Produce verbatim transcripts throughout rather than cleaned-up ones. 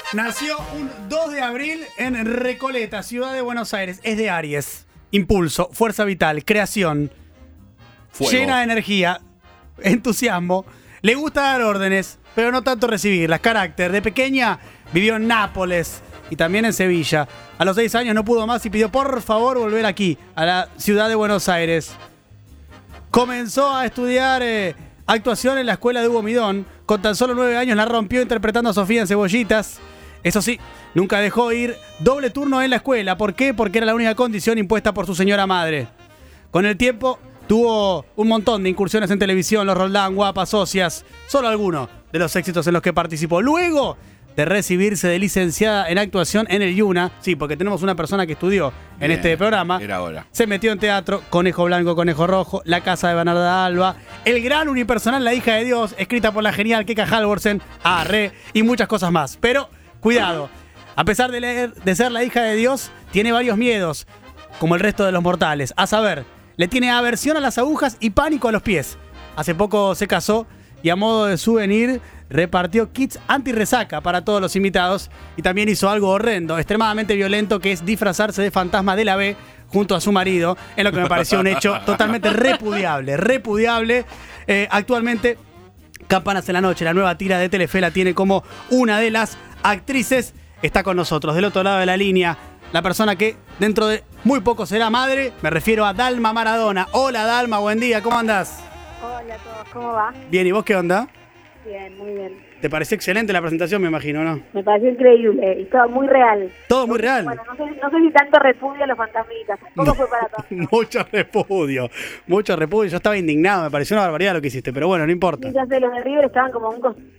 Nació un dos de abril en Recoleta, ciudad de Buenos Aires. Es de Aries. Impulso, fuerza vital, creación. Fuego. Llena de energía, entusiasmo. Le gusta dar órdenes, pero no tanto recibirlas. Carácter. De pequeña vivió en Nápoles y también en Sevilla. A los seis años no pudo más y pidió por favor volver aquí, a la ciudad de Buenos Aires. Comenzó a estudiar eh, actuación en la escuela de Hugo Midón. Con tan solo nueve años la rompió interpretando a Sofía en Cebollitas. Eso sí, nunca dejó ir doble turno en la escuela. ¿Por qué? Porque era la única condición impuesta por su señora madre. Con el tiempo tuvo un montón de incursiones en televisión, Los Roldán, Guapas, Socias, solo algunos de los éxitos en los que participó. Luego de recibirse de licenciada en actuación en el IUNA, sí, porque tenemos una persona que estudió en Bien, este programa, era hora. Se metió en teatro, Conejo Blanco, Conejo Rojo, La Casa de Bernarda Alba, El Gran Unipersonal, La Hija de Dios, escrita por la genial Keka Halvorsen, Arre, y muchas cosas más. Pero, cuidado, a pesar de, leer, de ser la hija de Dios, tiene varios miedos, como el resto de los mortales. A saber, le tiene aversión a las agujas y pánico a los pies. Hace poco se casó y a modo de souvenir repartió kits anti-resaca para todos los invitados y también hizo algo horrendo, extremadamente violento, que es disfrazarse de fantasma de la B junto a su marido, en lo que me pareció un hecho totalmente repudiable, repudiable. Eh, actualmente, Campanas en la Noche, la nueva tira de Telefe, la tiene como una de las actrices. Está con nosotros, del otro lado de la línea, la persona que dentro de muy poco será madre. Me refiero a Dalma Maradona. Hola Dalma, buen día, ¿cómo andás? Hola a todos, ¿cómo va? Bien, ¿y vos qué onda? Bien, muy bien. ¿Te pareció excelente la presentación, me imagino, no? Me pareció increíble y todo muy real. ¿Todo muy real? Bueno, no sé, no sé si tanto repudio a los fantasmitas, tampoco no, fue para todos. Mucho repudio, mucho repudio. Yo estaba indignado, me pareció una barbaridad lo que hiciste, pero bueno, no importa. Sí, ya sé, los de River estaban como un cos...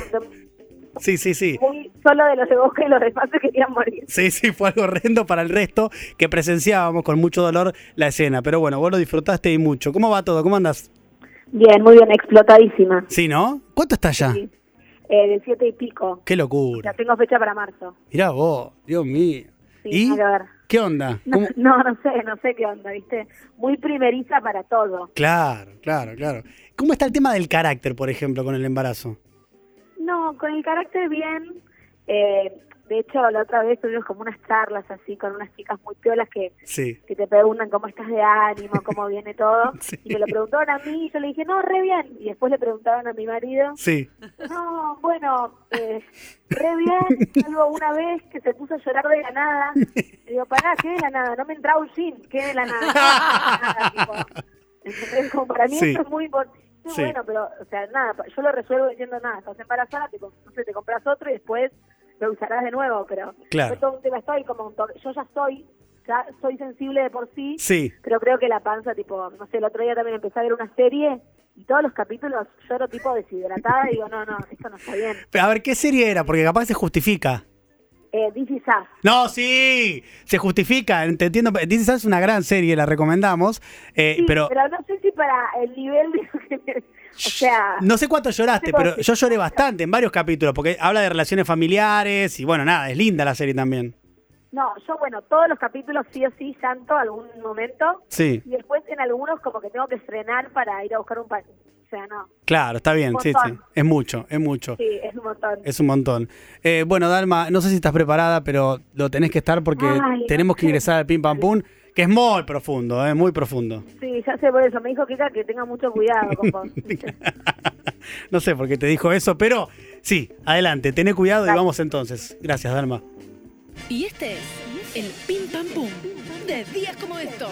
Sí, sí, sí. Muy solo de los de Boca y los demás se querían morir. Sí, sí, fue algo horrendo para el resto que presenciábamos con mucho dolor la escena. Pero bueno, vos lo disfrutaste y mucho. ¿Cómo va todo? ¿Cómo andás? Bien, muy bien, explotadísima. Sí, ¿no? ¿Cuánto estás ya? Sí. Eh, de siete y pico. Qué locura. Ya tengo fecha para marzo. Mirá vos, Dios mío. Sí, ¿Y nada que ver. qué onda? No, no, no sé, no sé qué onda, ¿viste? Muy primeriza para todo. Claro, claro, claro. ¿Cómo está el tema del carácter, por ejemplo, con el embarazo? No, con el carácter bien. Eh, de hecho, la otra vez tuvimos como unas charlas así con unas chicas muy piolas que, sí. que te preguntan cómo estás de ánimo, cómo viene todo. Sí. Y me lo preguntaron a mí y yo le dije, no, re bien. Y después le preguntaron a mi marido. Sí. No, bueno, eh, re bien. Algo una vez que se puso a llorar de la nada. Y digo, pará, ¿qué de la nada? No me entraba un jean, ¿qué de la nada? nada tipo. Entonces, como para mí sí. eso es muy importante. Sí, sí. Bueno, pero, o sea, nada, yo lo resuelvo diciendo nada, estás embarazada, te, no sé, te compras otro y después lo usarás de nuevo, pero claro. yo todo un tema estoy como un toque, yo ya soy, ya soy sensible de por sí, sí, pero creo que la panza, tipo, no sé, el otro día también empecé a ver una serie y todos los capítulos lloro tipo deshidratada y digo, no, no, esto no está bien. Pero a ver, ¿qué serie era? Porque capaz se justifica. Eh, This Is Us. No, sí, se justifica, te entiendo. This Is Us es una gran serie, la recomendamos. Eh, sí, pero... pero no sé si para el nivel de... O sea... No sé cuánto lloraste, pero yo lloré bastante en varios capítulos, porque habla de relaciones familiares y bueno, nada, es linda la serie también. No, yo, bueno, todos los capítulos sí o sí llanto algún momento. Sí. Y después en algunos como que tengo que frenar para ir a buscar un pan. O sea, no. Claro, está bien, sí, sí. Es mucho, es mucho. Sí, es un montón. Es un montón. Eh, bueno, Dalma, no sé si estás preparada, pero lo tenés que estar porque Ay, tenemos no sé. que ingresar al Pim Pam Pum, que es muy profundo, eh, muy profundo. Sí, ya sé por eso. Me dijo Kika que tenga mucho cuidado con vos. No sé por qué te dijo eso, pero sí, adelante, tené cuidado Dale. Y vamos entonces. Gracias, Dalma. Y este es el Pim Pam Pum de días como estos.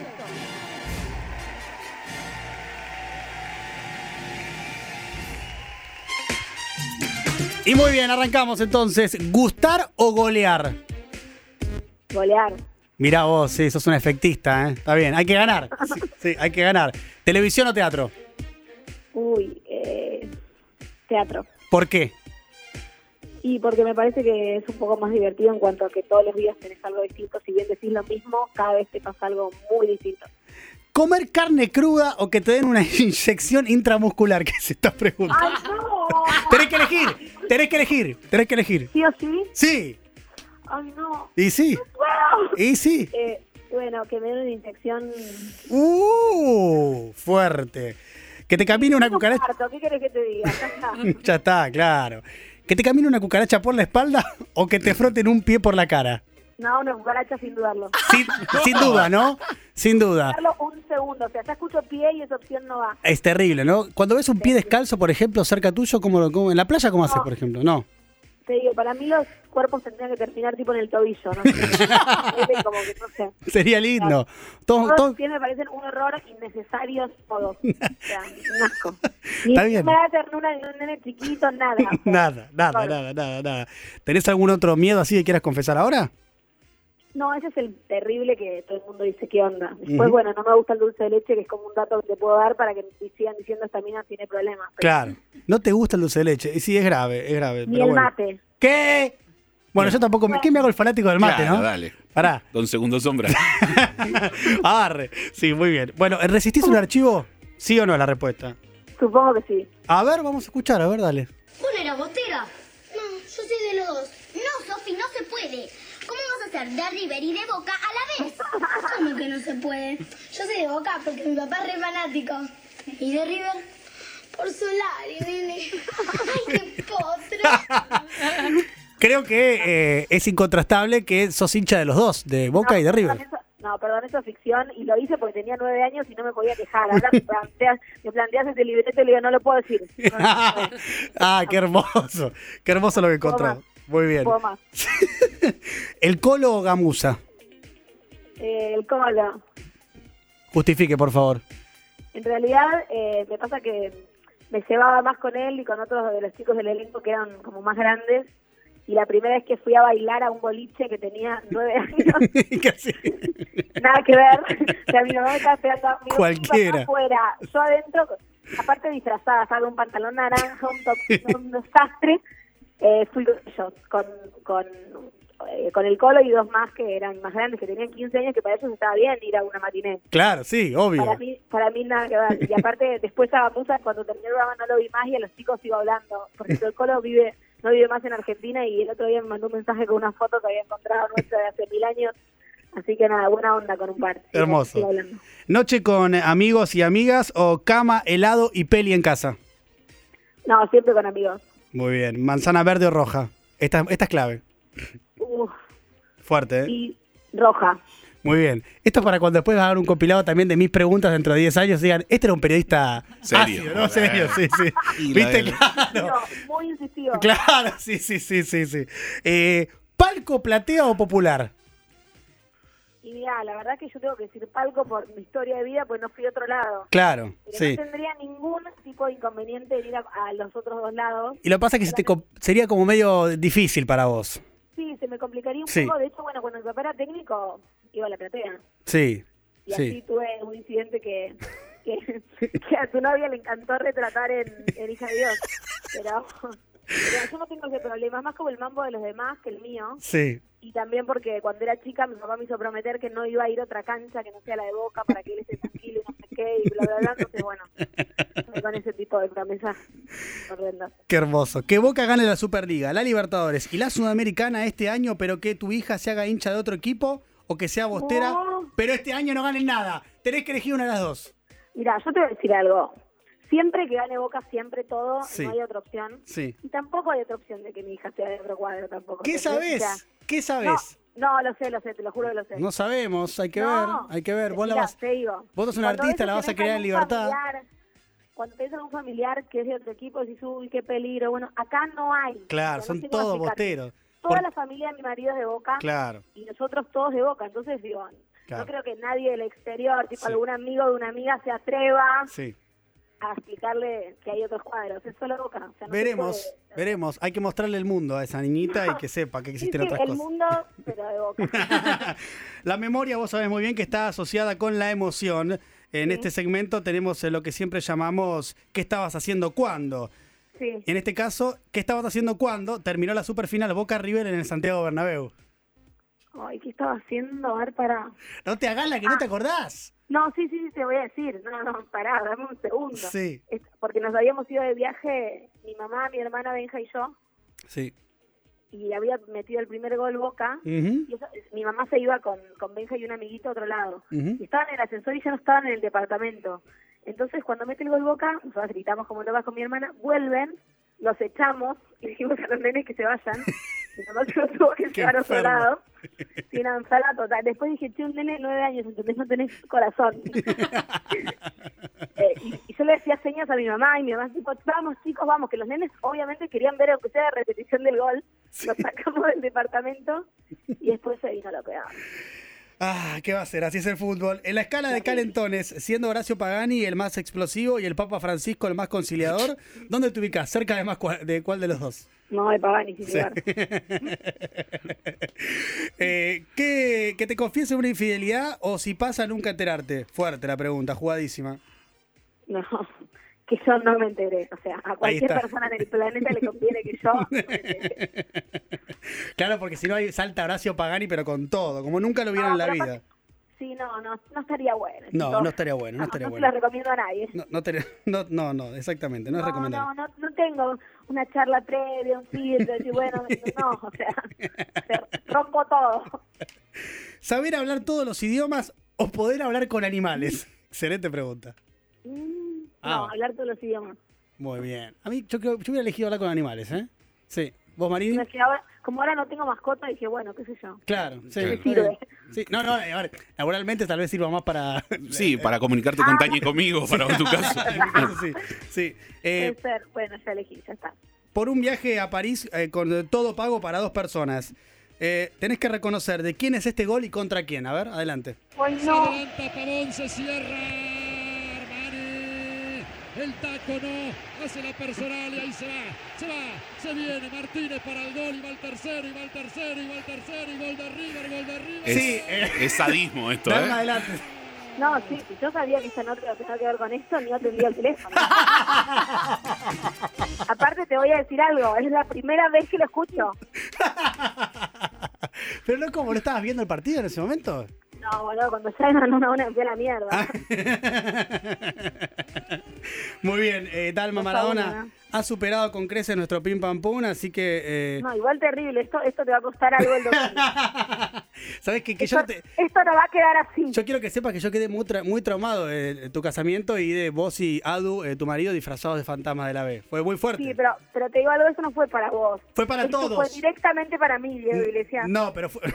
Y muy bien, arrancamos entonces. ¿Gustar o golear? Golear. Mirá vos, sí, sos una efectista, ¿eh? Está bien, hay que ganar. Sí, sí, hay que ganar. ¿Televisión o teatro? Uy, eh, teatro. ¿Por qué? Y porque me parece que es un poco más divertido en cuanto a que todos los días tenés algo distinto. Si bien decís lo mismo, cada vez te pasa algo muy distinto. ¿Comer carne cruda o que te den una inyección intramuscular? ¿Qué se está preguntando? ¡Ay, no! Tenés que elegir, tenés que elegir, tenés que elegir. ¿Sí o sí? Sí. ¡Ay, no! ¿Y sí? ¡No puedo! ¿Y sí? Eh, bueno, que me den una inyección... ¡Uh! Fuerte. Que te camine una cucaracha... ¿Qué querés que te diga? Ya está. Ya está, claro. ¿Que te camine una cucaracha por la espalda o que te froten un pie por la cara? No, una cucaracha sin dudarlo. Sin, sin duda, ¿no? Sin duda. Darlo un segundo, o sea, ya escucho pie y esa opción no va. Es terrible, ¿no? Cuando ves un pie descalzo, por ejemplo, cerca tuyo, ¿cómo, cómo, en la playa cómo haces, No. por ejemplo? No. Te digo, para mí los cuerpos tendrían que terminar tipo en el tobillo, ¿no? Como que no sé. Sería lindo. Todo, Todos todo- los pies me parecen un error innecesarios todos. O sea, un asco. Ni Está bien. me da ternura ni un nene chiquito, nada. O sea, Nada, nada, todo. nada, nada, nada. ¿Tenés algún otro miedo así que quieras confesar ahora? No, ese es el terrible que todo el mundo dice, ¿qué onda? Después, Ujú. bueno, no me gusta el dulce de leche, que es como un dato que te puedo dar para que sigan diciendo esta mina tiene problemas. Pero Claro. No te gusta el dulce de leche. Y sí, es grave, es grave. Ni pero el bueno. mate. ¿Qué? Bueno, yo tampoco. Me, ¿Qué me hago el fanático del mate, Claro, no? dale. Pará. Don Segundo Sombra. Arre. Sí, muy bien. Bueno, ¿resistís un archivo? ¿Sí o no es la respuesta? Supongo que sí. A ver, vamos a escuchar, a ver, dale. ¿Vos no eras bostera? No, yo soy de los dos. No, Sofi, no se puede. ¿Cómo vas a ser de River y de Boca a la vez? ¿Cómo que no se puede? Yo soy de Boca porque mi papá es re fanático. ¿Y de River? Por Solari, nene. ¡Ay, qué potro! Creo que eh, es incontrastable que sos hincha de los dos, de Boca No, y de perdón, River. eso- no, perdón, eso es ficción y lo hice porque tenía nueve años y no me podía quejar. Ahora me planteas, me planteas ese libreto y le digo, no lo puedo decir. No, no, no, Ah, qué hermoso. Qué hermoso lo que Puedo encontramos. más. Muy bien. puedo más. ¿El Colo o Gamusa? Eh, el colo. Justifique, por favor. En realidad, eh, me pasa que me llevaba más con él y con otros de los chicos del elenco que eran como más grandes. Y la primera vez que fui a bailar a un boliche que tenía nueve años, Casi. nada que ver. O sea, mi mamá me estaba esperando a mi Cualquiera. afuera. Yo adentro, aparte disfrazada, ¿sabes? Un pantalón naranja, un top, un desastre. Eh, fui con ellos, con, con, eh, con el Colo y dos más que eran más grandes, que tenían quince años, que para ellos estaba bien ir a una matiné. Claro, sí, obvio. Para mí, para mí nada que ver. Y aparte, después a Gamusa, cuando terminé el programa no lo vi más y a los chicos sigo hablando. Porque el Colo vive, no vive más en Argentina y el otro día me mandó un mensaje con una foto que había encontrado nuestra de hace mil años. Así que nada, buena onda con un par. Sigo- Hermoso. sigo hablando. ¿Noche con amigos y amigas o cama, helado y peli en casa? No, siempre con amigos. Muy bien. ¿Manzana verde o roja? Esta, esta es clave. Uf, Fuerte, ¿eh? y roja. Muy bien. Esto es para cuando después va a haber un compilado también de mis preguntas dentro de diez años. Digan, este era un periodista Serio. ácido, ¿no? Serio, sí, sí. Y la ¿Viste? del- Claro. No, muy insistivo. Claro, sí, sí, sí, sí, sí. Eh, ¿Palco, platea o popular? Y mira, la verdad que yo tengo que decir palco por mi historia de vida, pues no fui a otro lado. Claro, Pero sí. no tendría ningún tipo de inconveniente en ir a, a los otros dos lados. Y lo que pasa es que se te com- sería como medio difícil para vos. Sí, se me complicaría un Sí. poco. De hecho, bueno, cuando mi papá era técnico, iba a la platea. Sí, Y así sí. tuve un incidente que, que, que a tu novia le encantó retratar en, en Hija de Dios. Pero, pero yo no tengo ese problema. Es más como el mambo de los demás que el mío. Sí. Y también porque cuando era chica mi papá me hizo prometer que no iba a ir a otra cancha que no sea la de Boca para que él esté tranquilo y no sé qué y bla, bla, bla. Entonces, bueno, estoy con ese tipo de promesas horrendas. Qué hermoso. Que Boca gane la Superliga, la Libertadores y la Sudamericana este año, pero que tu hija se haga hincha de otro equipo o que sea bostera, No. pero este año no ganen nada. Tenés que elegir una de las dos. Mira, yo te voy a decir algo. Siempre que gane Boca, siempre todo, Sí. no hay otra opción. Sí. Y tampoco hay otra opción de que mi hija sea de otro cuadro tampoco. ¿Qué ¿entendés? O sea, sabés? ¿Qué sabés? No, no, lo sé, lo sé, te lo juro que lo sé. No sabemos, hay que No. ver, hay que ver. Vos la Mirá, vas... te digo, vos sos un cuando artista, ves la que vas a tenés crear en algún libertad. familiar- Cuando tenés algún familiar que es de otro equipo, decís, uy, qué peligro. Bueno, acá no hay. Claro, O sea, son no sé cómo todos explicarte. bosteros. Toda Por- la familia de mi marido es de Boca Claro, y nosotros todos de Boca. Entonces, digo, Claro. no creo que nadie del exterior, tipo Sí. algún amigo de una amiga, se atreva sí. a explicarle que hay otros cuadros. Es solo Boca. O sea, no se Veremos, puede- veremos. Hay que mostrarle el mundo a esa niñita y que sepa que Sí, existen sí, otras el cosas. mundo, pero de Boca. La memoria, vos sabés muy bien que está asociada con la emoción. En Sí. este segmento tenemos eh, lo que siempre llamamos ¿qué estabas haciendo cuando? Sí. En este caso, ¿qué estabas haciendo cuando terminó la superfinal Boca River en el Santiago Bernabéu? Ay, ¿qué estaba haciendo? A ver, para. No te hagas la que no te acordás. No, sí, sí, sí, te voy a decir. No, no, pará, dame un segundo. Sí. Es porque nos habíamos ido de viaje, mi mamá, mi hermana Benja y yo, Sí. y había metido el primer gol Boca. Ujú, Y eso- mi mamá se iba con, con Benja y un amiguito a otro lado. ujú. Y estaban en el ascensor y ya no estaban en el departamento. Entonces, cuando mete el gol Boca, nosotros gritamos como locas con mi hermana, vuelven, los echamos y dijimos a los nenes que se vayan. Y nosotros tuvo que llevar a otro lado. Y una enferma total. Después dije, che, un nene de nueve años, ¿entendés? No tenés corazón. eh, y, y yo le decía señas a mi mamá y mi mamá tipo, vamos chicos, vamos, que los nenes obviamente querían ver aunque sea la repetición del gol. Los sacamos del departamento y después se vino lo peor. Ah, ¿qué va a ser? Así es el fútbol. En la escala de calentones, siendo Horacio Pagani el más explosivo y el Papa Francisco el más conciliador, ¿dónde te ubicás? ¿Cerca de, más cua- de cuál de los dos? No, de Pagani, sin Sí. lugar. eh, ¿que, ¿Que te confiese una infidelidad o si pasa nunca enterarte? Fuerte la pregunta, jugadísima. No, que yo no me enteré. O sea, a cualquier está. persona en el planeta le conviene que yo no me enteré. Claro, porque si no hay salta Horacio Pagani, pero con todo, como nunca lo vieron No, en la pero vida. aparte- Sí, no, no, no estaría bueno. No, chicos. no estaría bueno, no estaría no bueno. se lo recomiendo a nadie. No, no, te- no, no, no, exactamente, no, es recomendable. No, no, no tengo una charla previa, un filtro, decir, bueno, no, o sea, te rompo todo. ¿Saber hablar todos los idiomas o poder hablar con animales? Excelente pregunta. Mm, Ah. No, hablar todos los idiomas. Muy bien. A mí, yo creo, yo hubiera elegido hablar con animales, ¿eh? Sí. ¿Vos, Marini? No, es que ahora- como ahora no tengo mascota, dije, bueno, qué sé yo. Claro, sí. Me está sirve. bien. Sí, no, no, a ver, laboralmente tal vez sirva más para... Sí, para comunicarte con Tania y conmigo, para tu caso. Eso sí, sí. Eh, Puede ser, bueno, ya elegí, ya está. por un viaje a París eh, con todo pago para dos personas, eh, tenés que reconocer de quién es este gol y contra quién. A ver, adelante. Hoy Se no, levanta Pavón, se cierra. Armani. El taco no. Hace la personal y ahí se va. Se va. Se viene Martínez para el gol. Y va el tercero. Y va el tercero. Y va el tercero. Y gol de River. Gol de River. Es, Sí, eh. es sadismo esto, Dale, ¿eh? adelante. no, sí, si yo sabía que esa nota iba a tener que ver con esto, ni atendía el teléfono. Aparte te voy a decir algo, es la primera vez que lo escucho. Pero no, ¿cómo? ¿No estabas viendo el partido en ese momento? No, boludo, cuando ya eran una una me fui a la mierda. Ah. Muy bien, eh, Dalma Por Maradona favor, ¿no? ha superado con creces nuestro pim pam pum, así que... Eh, No, igual terrible, esto esto te va a costar algo el domingo. ¿Sabes qué? Que Esto, yo, te- esto no va a quedar así. yo quiero que sepas que yo quedé muy, tra- muy traumado de, de tu casamiento y de vos y Adu, eh, tu marido, disfrazados de fantasma de la B. Fue muy fuerte. Sí, pero, pero te digo algo, eso no fue para vos. Fue para Esto todos. Fue directamente para mí, Diego Iglesias. No, pero fue...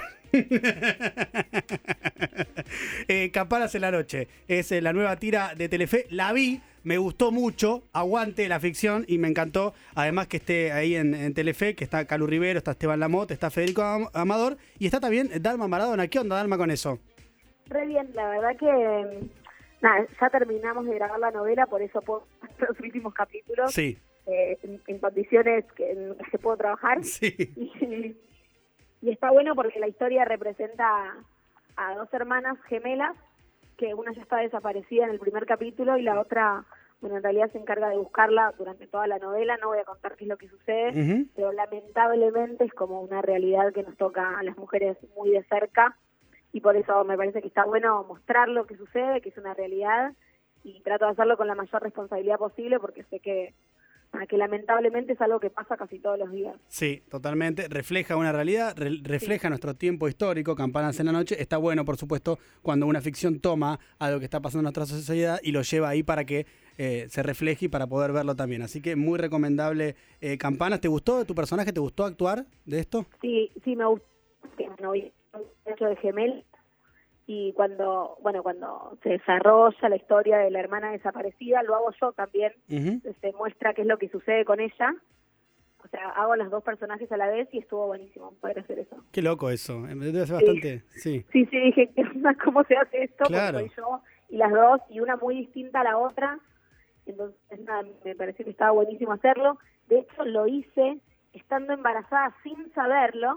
eh, Campanas en la noche. Es eh, la nueva tira de Telefe. La vi, me gustó mucho. Aguante la ficción y me encantó. Además que esté ahí en, en Telefe, que está Calu Rivero, está Esteban Lamotte, está Federico Am- Amador y está también Dalma Maradona. ¿Qué onda, Dalma, con eso? Re bien, la verdad que nada, ya terminamos de grabar la novela, por eso puedo los últimos capítulos Sí, eh, en, en condiciones que, en las que puedo trabajar. sí. Y, y está bueno porque la historia representa a dos hermanas gemelas, que una ya está desaparecida en el primer capítulo y la otra, bueno, en realidad se encarga de buscarla durante toda la novela. No voy a contar qué es lo que sucede, Ujú. pero lamentablemente es como una realidad que nos toca a las mujeres muy de cerca y por eso me parece que está bueno mostrar lo que sucede, que es una realidad, y trato de hacerlo con la mayor responsabilidad posible porque sé que, ah, que lamentablemente es algo que pasa casi todos los días. Sí, totalmente. Refleja una realidad, re- refleja nuestro tiempo histórico. Campanas en la noche. Está bueno, por supuesto, cuando una ficción toma algo que está pasando en nuestra sociedad y lo lleva ahí para que eh, se refleje y para poder verlo también. Así que muy recomendable. Eh, Campanas, ¿te gustó tu personaje? ¿Te gustó actuar de esto? Sí, sí, me gusta que no había hecho de gemel y cuando, bueno, cuando se desarrolla la historia de la hermana desaparecida, lo hago yo también, Ujú. se muestra qué es lo que sucede con ella, o sea, hago los dos personajes a la vez y estuvo buenísimo poder hacer eso. Qué loco eso. Eh, Debe ser Sí. bastante... Sí. Sí, sí, dije, ¿qué onda? ¿Cómo se hace esto? Claro. Porque soy yo y las dos, y una muy distinta a la otra, entonces nada, me pareció que estaba buenísimo hacerlo. De hecho, lo hice estando embarazada sin saberlo.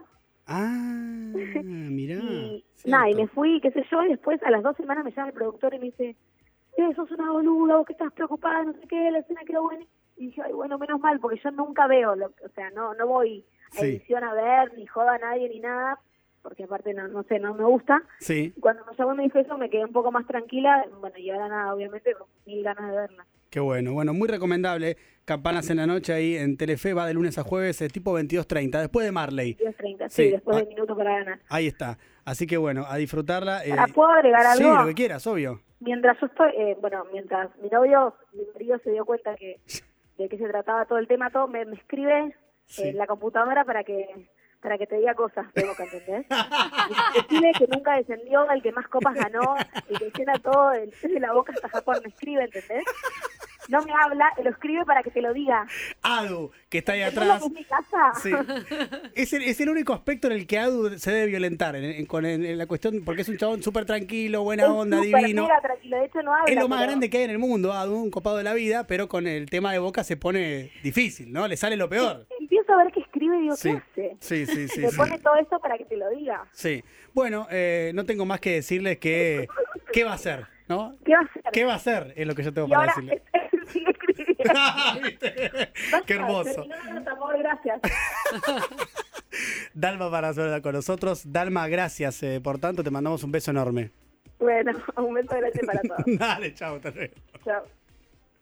Ah, mirá. Y cierto. nada, y me fui, qué sé yo, y después a las dos semanas me llama el productor y me dice, eh, sos una boluda, vos que estás preocupada, no sé qué, la escena quedó buena. Y dije, ay, bueno, menos mal, porque yo nunca veo, lo, o sea, no no voy a Sí. edición a ver, ni joda a nadie, ni nada, porque aparte, no no sé, no me gusta. Sí. Y cuando me llamó y me dijo eso, me quedé un poco más tranquila, bueno, y ahora nada, obviamente, con mil ganas de verla. Qué bueno, bueno, muy recomendable. Campanas en la noche ahí en Telefe, va de lunes a jueves, eh, tipo veintidós treinta, después de Marley. diez treinta, sí, Sí. después Ah. de minutos para ganar. Ahí está. Así que bueno, a disfrutarla. eh, Ahora, ¿puedo agregar sí, algo? lo que quieras, obvio. Mientras yo estoy, eh, bueno, mientras mi novio, mi marido se dio cuenta que de qué se trataba todo el tema, todo, me, me escribe Sí. en la computadora para que para que te diga cosas de Boca, ¿entendés? Me escribe que nunca descendió, el que más copas ganó, el que llena todo, el de la Boca hasta Japón, me escribe, ¿entendés? No me habla, lo escribe para que te lo diga. Adu, que está ahí ¿Es atrás. lo que es mi casa? Sí. Es el, es el único aspecto en el que Adu se debe violentar, en, en- con en- en la cuestión, porque es un chabón súper tranquilo, buena Es onda, súper divino. mega tranquilo, de hecho no habla. Es lo más pero- grande que hay en el mundo, Adu, un copado de la vida, pero con el tema de Boca se pone difícil, ¿no? Le sale lo peor. Empiezo a ver que escribe y digo, Sí, ¿qué hace? sí, sí, sí. Te sí. pone todo eso para que te lo diga. Sí. Bueno, eh, no tengo más que decirles que qué va a hacer, ¿no? ¿Qué va a hacer? ¿Qué va a hacer? Es lo que yo tengo Y para ahora decirle. sigue escribiendo. ¿Viste? Basta, Qué hermoso. terminó la nota, amor, gracias. Dalma para sola con nosotros. Dalma, gracias eh, por tanto. Te mandamos un beso enorme. Bueno, un beso grande para todos. Dale, chao, hasta luego. Chao.